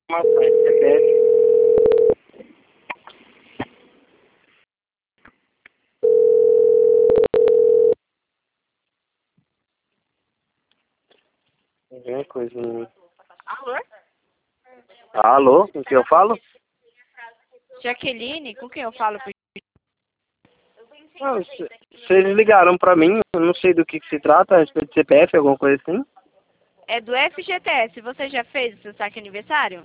informações, CPF. Alguma coisa. Alô? Alô, com quem eu falo? Jaqueline, com quem eu falo? Não, vocês ligaram pra mim, eu não sei do que se trata, a respeito de CPF, alguma coisa assim. É do FGTS. Você já fez o seu saque aniversário?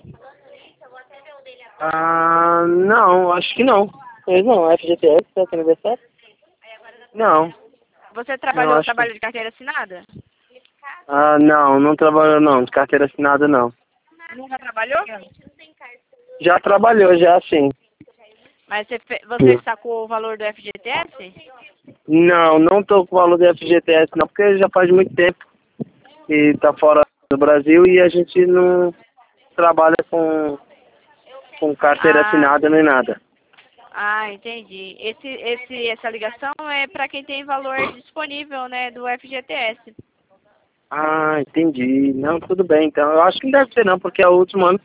Ah, não, acho que não. Mas não, FGTS, tá aqui aniversário? Não, Você não, acho que... trabalha de carteira assinada? Ah, não, não trabalhou não, de carteira assinada não. Nunca trabalhou? Já trabalhou, já sim. Mas você sacou o valor do FGTS? Não, não tô com o valor do FGTS não, porque já faz muito tempo que tá fora do Brasil e a gente não trabalha com carteira Ah, assinada nem nada. entendi. Essa ligação é para quem tem valor disponível, né, do FGTS. Ah, entendi. Não, tudo bem, então. Eu acho que não deve ser não, porque é o último ano.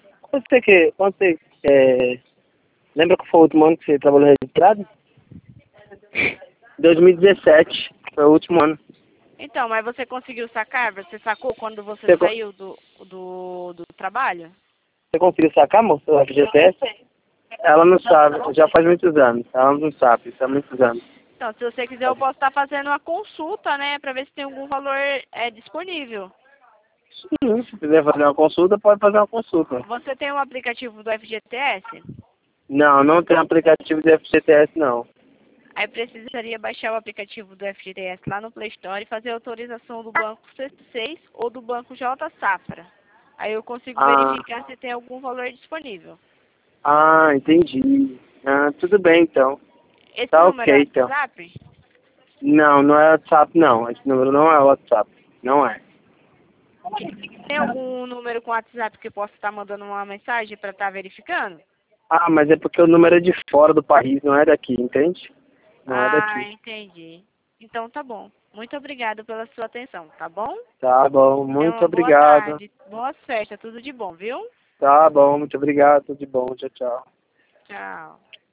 Lembra que foi o último ano que você trabalhou registrado? 2017, foi o último ano. Então, mas você conseguiu sacar? Você sacou quando você Você, saiu do trabalho? você conseguiu sacar, moça, o FGTS? Ela não sabe, já faz muitos anos. Ela não sabe, isso há muitos anos. Então, se você quiser, eu posso estar fazendo uma consulta, né, para ver se tem algum valor disponível. Sim, se quiser fazer uma consulta, pode fazer uma consulta. Você tem um aplicativo do FGTS? Não, não tem aplicativo de FGTS, não. Aí precisaria baixar o aplicativo do FGTS lá no Play Store e fazer a autorização do Banco C6 ou do Banco J Safra. Aí eu consigo Ah, verificar se tem algum valor disponível. entendi. Ah, tudo bem, então. Esse Tá número é ok, então. WhatsApp? Não, não é WhatsApp, não. Esse número não é WhatsApp. Não é. Tem algum número com WhatsApp que eu possa estar mandando uma mensagem para estar verificando? Ah, mas é porque o número é de fora do país, não é daqui, entende? Não é Ah, daqui. entendi. Então tá bom. Muito obrigada pela sua atenção, tá bom? Tá bom, Tenha muito uma boa obrigado. tarde. Boas festas, tudo de bom, viu? Tá bom, muito obrigado. Tudo de bom. Tchau, tchau. Tchau.